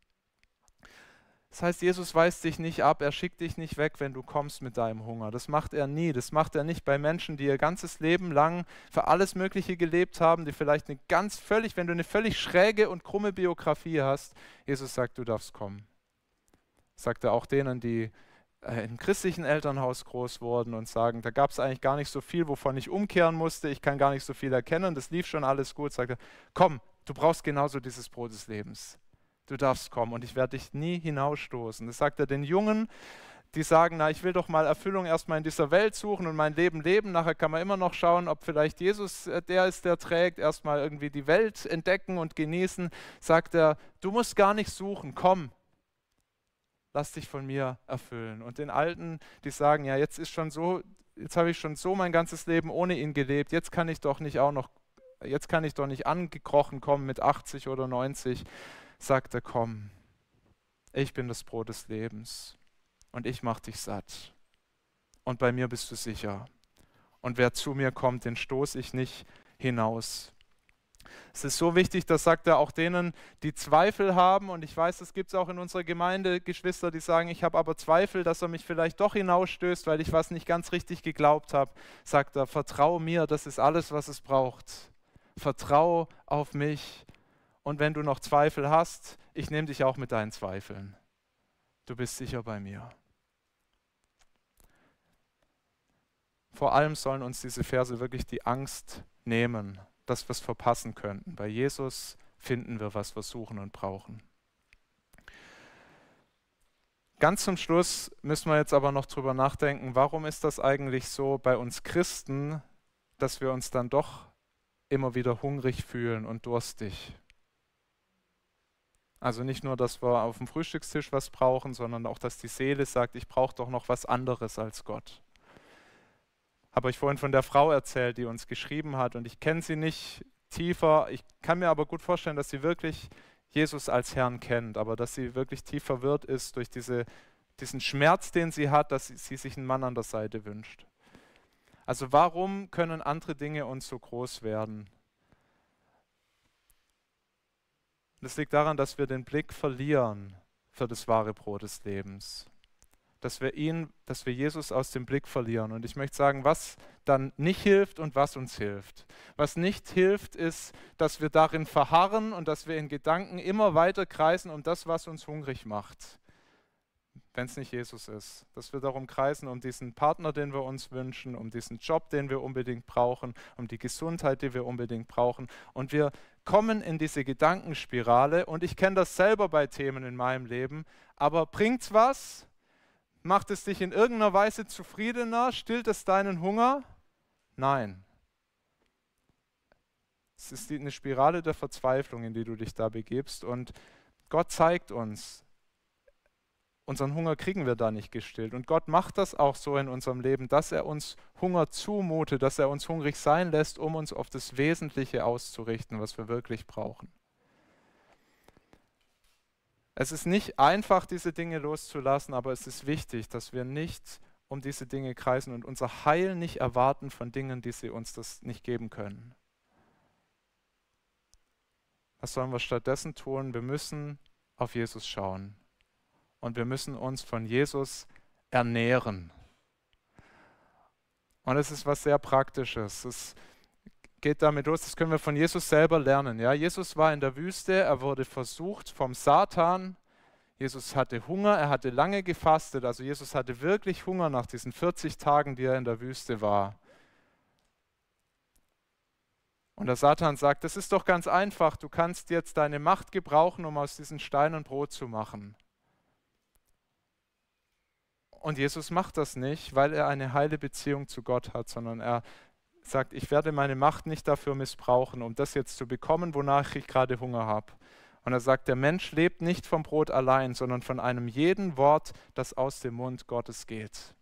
Das heißt, Jesus weist dich nicht ab, er schickt dich nicht weg, wenn du kommst mit deinem Hunger. Das macht er nie. Das macht er nicht bei Menschen, die ihr ganzes Leben lang für alles Mögliche gelebt haben, die vielleicht wenn du eine völlig schräge und krumme Biografie hast. Jesus sagt, du darfst kommen. Sagt er auch denen, die im christlichen Elternhaus groß wurden und sagen, da gab es eigentlich gar nicht so viel, wovon ich umkehren musste, ich kann gar nicht so viel erkennen, das lief schon alles gut. Sagt er, komm, du brauchst genauso dieses Brot des Lebens. Du darfst kommen und ich werde dich nie hinausstoßen. Das sagt er den Jungen, die sagen, na, ich will doch mal Erfüllung erstmal in dieser Welt suchen und mein Leben leben. Nachher kann man immer noch schauen, ob vielleicht Jesus der ist, der trägt. Erstmal irgendwie die Welt entdecken und genießen. Sagt er, du musst gar nicht suchen, komm. Lass dich von mir erfüllen. Und den Alten, die sagen, ja, jetzt habe ich schon so mein ganzes Leben ohne ihn gelebt, jetzt kann ich doch nicht angekrochen kommen mit 80 oder 90. Sagt er, komm, ich bin das Brot des Lebens und ich mache dich satt. Und bei mir bist du sicher. Und wer zu mir kommt, den stoße ich nicht hinaus. Es ist so wichtig, das sagt er auch denen, die Zweifel haben. Und ich weiß, das gibt es auch in unserer Gemeinde, Geschwister, die sagen, ich habe aber Zweifel, dass er mich vielleicht doch hinausstößt, weil ich was nicht ganz richtig geglaubt habe. Sagt er, vertrau mir, das ist alles, was es braucht. Vertrau auf mich. Und wenn du noch Zweifel hast, ich nehme dich auch mit deinen Zweifeln. Du bist sicher bei mir. Vor allem sollen uns diese Verse wirklich die Angst nehmen, dass wir es verpassen könnten. Bei Jesus finden wir, was wir suchen und brauchen. Ganz zum Schluss müssen wir jetzt aber noch drüber nachdenken, warum ist das eigentlich so bei uns Christen, dass wir uns dann doch immer wieder hungrig fühlen und durstig. Also nicht nur, dass wir auf dem Frühstückstisch was brauchen, sondern auch, dass die Seele sagt, ich brauche doch noch was anderes als Gott. Habe euch vorhin von der Frau erzählt, die uns geschrieben hat, und ich kenne sie nicht tiefer. Ich kann mir aber gut vorstellen, dass sie wirklich Jesus als Herrn kennt, aber dass sie wirklich tief verwirrt ist durch diesen Schmerz, den sie hat, dass sie sich einen Mann an der Seite wünscht. Also warum können andere Dinge uns so groß werden? Das liegt daran, dass wir den Blick verlieren für das wahre Brot des Lebens. Dass wir Jesus aus dem Blick verlieren. Und ich möchte sagen, was dann nicht hilft und was uns hilft. Was nicht hilft, ist, dass wir darin verharren und dass wir in Gedanken immer weiter kreisen um das, was uns hungrig macht. Wenn es nicht Jesus ist. Dass wir darum kreisen, um diesen Partner, den wir uns wünschen, um diesen Job, den wir unbedingt brauchen, um die Gesundheit, die wir unbedingt brauchen. Und wir kommen in diese Gedankenspirale, und ich kenne das selber bei Themen in meinem Leben, aber bringt's was? Macht es dich in irgendeiner Weise zufriedener? Stillt es deinen Hunger? Nein. Es ist eine Spirale der Verzweiflung, in die du dich da begibst, und Gott zeigt uns, unseren Hunger kriegen wir da nicht gestillt. Und Gott macht das auch so in unserem Leben, dass er uns Hunger zumutet, dass er uns hungrig sein lässt, um uns auf das Wesentliche auszurichten, was wir wirklich brauchen. Es ist nicht einfach, diese Dinge loszulassen, aber es ist wichtig, dass wir nicht um diese Dinge kreisen und unser Heil nicht erwarten von Dingen, die sie uns das nicht geben können. Was sollen wir stattdessen tun? Wir müssen auf Jesus schauen. Und wir müssen uns von Jesus ernähren. Und es ist was sehr Praktisches. Es geht damit los, das können wir von Jesus selber lernen. Ja? Jesus war in der Wüste, er wurde versucht vom Satan. Jesus hatte Hunger, er hatte lange gefastet. Also Jesus hatte wirklich Hunger nach diesen 40 Tagen, die er in der Wüste war. Und der Satan sagt, das ist doch ganz einfach, du kannst jetzt deine Macht gebrauchen, um aus diesen Steinen Brot zu machen. Und Jesus macht das nicht, weil er eine heile Beziehung zu Gott hat, sondern er sagt, ich werde meine Macht nicht dafür missbrauchen, um das jetzt zu bekommen, wonach ich gerade Hunger habe. Und er sagt, der Mensch lebt nicht vom Brot allein, sondern von einem jeden Wort, das aus dem Mund Gottes geht.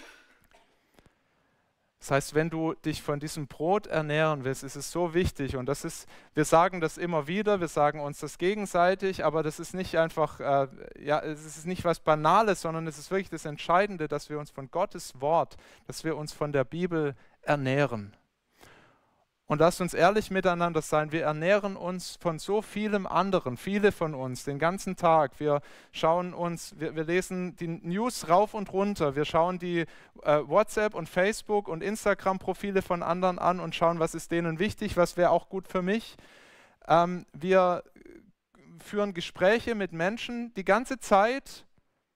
Das heißt, wenn du dich von diesem Brot ernähren willst, ist es so wichtig, und wir sagen das immer wieder, wir sagen uns das gegenseitig, aber das ist nicht einfach, es ist nicht was Banales, sondern es ist wirklich das Entscheidende, dass wir uns von Gottes Wort, dass wir uns von der Bibel ernähren. Und lasst uns ehrlich miteinander sein, wir ernähren uns von so vielem anderen, viele von uns, den ganzen Tag. Wir lesen die News rauf und runter, wir schauen die WhatsApp und Facebook und Instagram-Profile von anderen an und schauen, was ist denen wichtig, was wäre auch gut für mich. Wir führen Gespräche mit Menschen die ganze Zeit,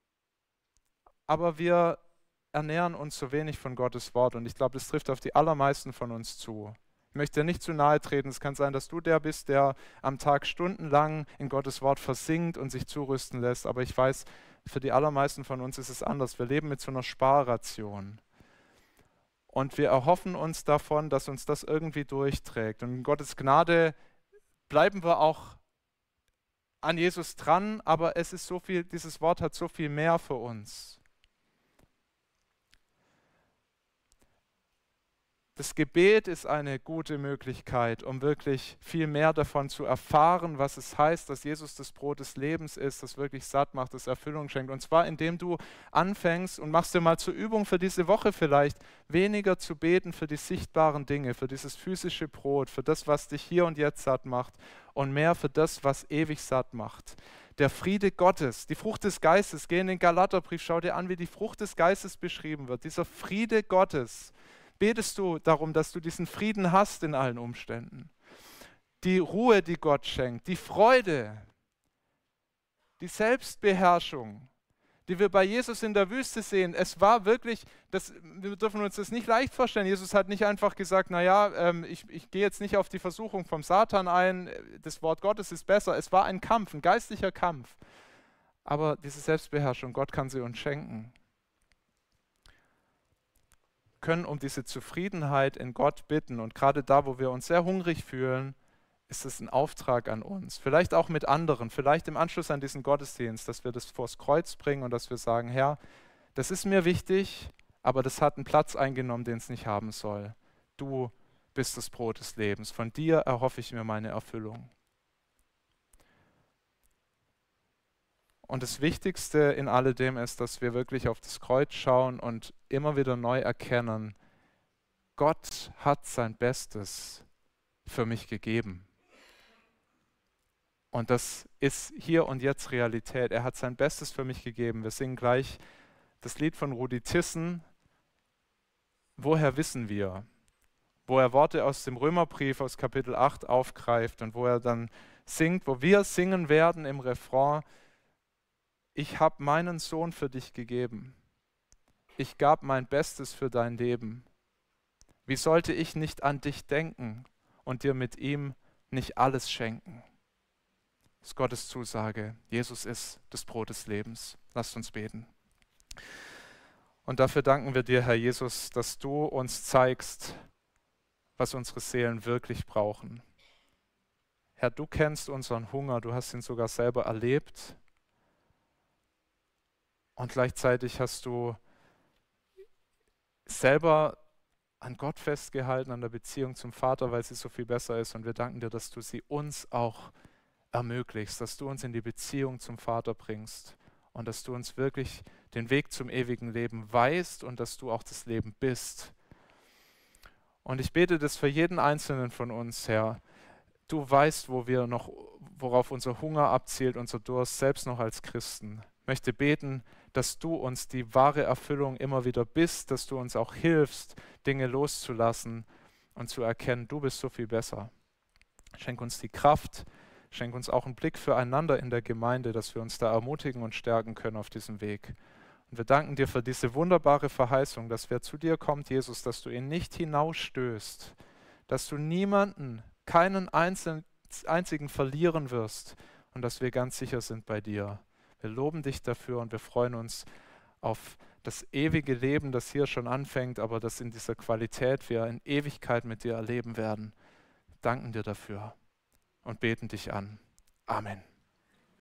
aber wir ernähren uns so wenig von Gottes Wort, und ich glaube, das trifft auf die allermeisten von uns zu. Ich möchte dir nicht zu nahe treten. Es kann sein, dass du der bist, der am Tag stundenlang in Gottes Wort versinkt und sich zurüsten lässt. Aber ich weiß, für die allermeisten von uns ist es anders. Wir leben mit so einer Sparration. Und wir erhoffen uns davon, dass uns das irgendwie durchträgt. Und in Gottes Gnade bleiben wir auch an Jesus dran, aber es ist so viel, dieses Wort hat so viel mehr für uns. Das Gebet ist eine gute Möglichkeit, um wirklich viel mehr davon zu erfahren, was es heißt, dass Jesus das Brot des Lebens ist, das wirklich satt macht, das Erfüllung schenkt. Und zwar, indem du anfängst und machst dir mal zur Übung für diese Woche vielleicht, weniger zu beten für die sichtbaren Dinge, für dieses physische Brot, für das, was dich hier und jetzt satt macht, und mehr für das, was ewig satt macht. Der Friede Gottes, die Frucht des Geistes, geh in den Galaterbrief, schau dir an, wie die Frucht des Geistes beschrieben wird. Dieser Friede Gottes. Betest du darum, dass du diesen Frieden hast in allen Umständen? Die Ruhe, die Gott schenkt, die Freude, die Selbstbeherrschung, die wir bei Jesus in der Wüste sehen. Es war wirklich, wir dürfen uns das nicht leicht vorstellen. Jesus hat nicht einfach gesagt, naja, ich gehe jetzt nicht auf die Versuchung vom Satan ein, das Wort Gottes ist besser. Es war ein Kampf, ein geistlicher Kampf. Aber diese Selbstbeherrschung, Gott kann sie uns schenken. können um diese Zufriedenheit in Gott bitten. Und gerade da, wo wir uns sehr hungrig fühlen, ist es ein Auftrag an uns. Vielleicht auch mit anderen, vielleicht im Anschluss an diesen Gottesdienst, dass wir das vors Kreuz bringen und dass wir sagen, Herr, das ist mir wichtig, aber das hat einen Platz eingenommen, den es nicht haben soll. Du bist das Brot des Lebens. Von dir erhoffe ich mir meine Erfüllung. Und das Wichtigste in alledem ist, dass wir wirklich auf das Kreuz schauen und immer wieder neu erkennen, Gott hat sein Bestes für mich gegeben. Und das ist hier und jetzt Realität. Er hat sein Bestes für mich gegeben. Wir singen gleich das Lied von Rudi Tissen, Woher wissen wir? Wo er Worte aus dem Römerbrief aus Kapitel 8 aufgreift und wo er dann singt, wo wir singen werden im Refrain, ich habe meinen Sohn für dich gegeben. Ich gab mein Bestes für dein Leben. Wie sollte ich nicht an dich denken und dir mit ihm nicht alles schenken? Das ist Gottes Zusage. Jesus ist das Brot des Lebens. Lasst uns beten. Und dafür danken wir dir, Herr Jesus, dass du uns zeigst, was unsere Seelen wirklich brauchen. Herr, du kennst unseren Hunger, du hast ihn sogar selber erlebt. Und gleichzeitig hast du selber an Gott festgehalten, an der Beziehung zum Vater, weil sie so viel besser ist. Und wir danken dir, dass du sie uns auch ermöglichst, dass du uns in die Beziehung zum Vater bringst und dass du uns wirklich den Weg zum ewigen Leben weist und dass du auch das Leben bist. Und ich bete das für jeden Einzelnen von uns, Herr. Du weißt, worauf unser Hunger abzielt, unser Durst, selbst noch als Christen. Ich möchte beten, dass du uns die wahre Erfüllung immer wieder bist, dass du uns auch hilfst, Dinge loszulassen und zu erkennen, du bist so viel besser. Schenk uns die Kraft, schenk uns auch einen Blick füreinander in der Gemeinde, dass wir uns da ermutigen und stärken können auf diesem Weg. Und wir danken dir für diese wunderbare Verheißung, dass wer zu dir kommt, Jesus, dass du ihn nicht hinausstößt, dass du niemanden, keinen einzigen verlieren wirst und dass wir ganz sicher sind bei dir. Wir loben dich dafür und wir freuen uns auf das ewige Leben, das hier schon anfängt, aber das in dieser Qualität wir in Ewigkeit mit dir erleben werden. Wir danken dir dafür und beten dich an. Amen.